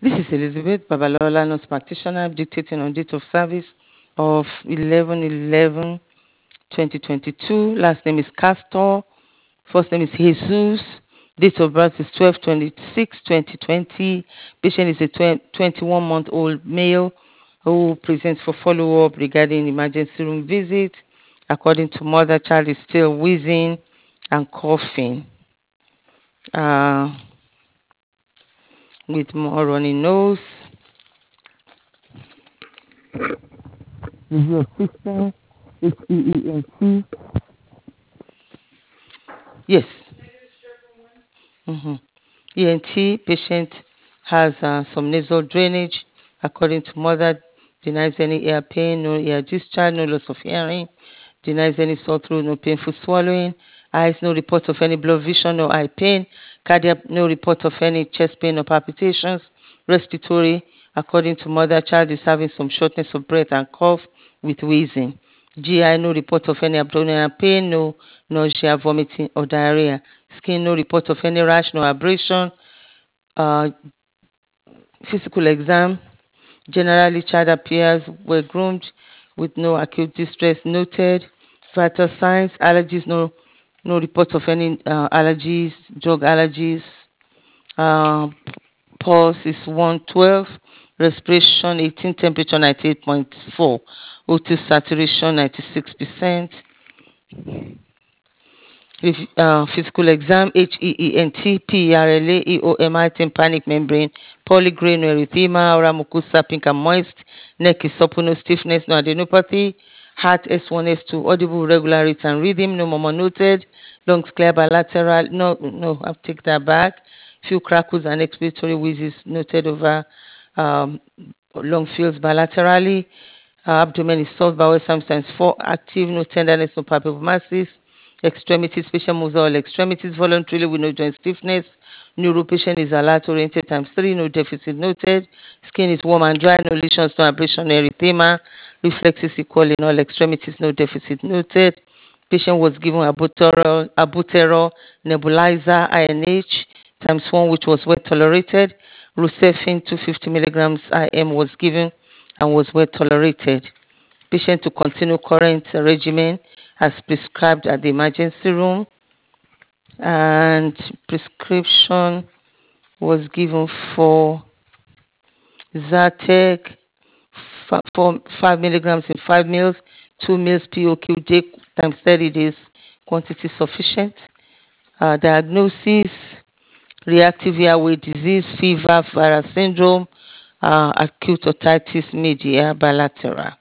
This is Elizabeth Babalola, nurse practitioner, dictating on date of service of 11/11/2022. Last name is Castor. First name is Jesus. Date of birth is 12/26/2020. Patient is a 21-month-old male who presents for follow-up regarding emergency room visit. According to mother, child is still wheezing and coughing with more runny nose. Review of system, HEENT. Yes. ENT patient has some nasal drainage. According to mother, denies any ear pain, no ear discharge, no loss of hearing, denies any sore throat, no painful swallowing. Eyes, no report of any blood vision or eye pain. Cardiac, no report of any chest pain or palpitations. Respiratory, according to mother, child is having some shortness of breath and cough with wheezing. GI, no report of any abdominal pain, no nausea, vomiting, or diarrhea. Skin, no report of any rash, no abrasion. Physical exam, generally child appears well groomed with no acute distress noted. Vital signs, allergies, no report of any allergies, drug allergies. Uh, Pulse is 112, respiration 18, temperature 98.4, O2 saturation 96%. Physical exam, HEENT, PERLA, EOMI, tympanic membrane, polygrain erythema, oral mucosa pink and moist, neck is supple, no stiffness, no adenopathy, heart S1, S2, audible regular rate and rhythm, no murmur noted, lungs clear bilateral, no, I'll take that back, few crackles and expiratory wheezes noted over lung fields bilaterally, abdomen is soft, bowel sometimes 4, active, no tenderness, no palpable masses. Extremities, patient moves all extremities voluntarily with no joint stiffness. Neuro patient is alert oriented ×3, no deficit noted. Skin is warm and dry, no lesions, no abrasion, no erythema. Reflexes equal in all extremities, no deficit noted. Patient was given albuterol nebulizer INH ×1, which was well tolerated. Rucefin 250 milligrams IM was given and was well tolerated. Patient to continue current regimen as prescribed at the emergency room, and prescription was given for Zatec 5 milligrams in 5 meals, 2 meals POQ day ×30 days, quantity sufficient. Diagnosis: reactive airway disease, fever, viral syndrome, acute otitis media bilateral.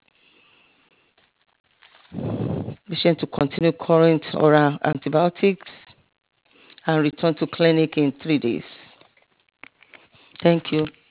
Patient to continue current oral antibiotics and return to clinic in 3 days. Thank you.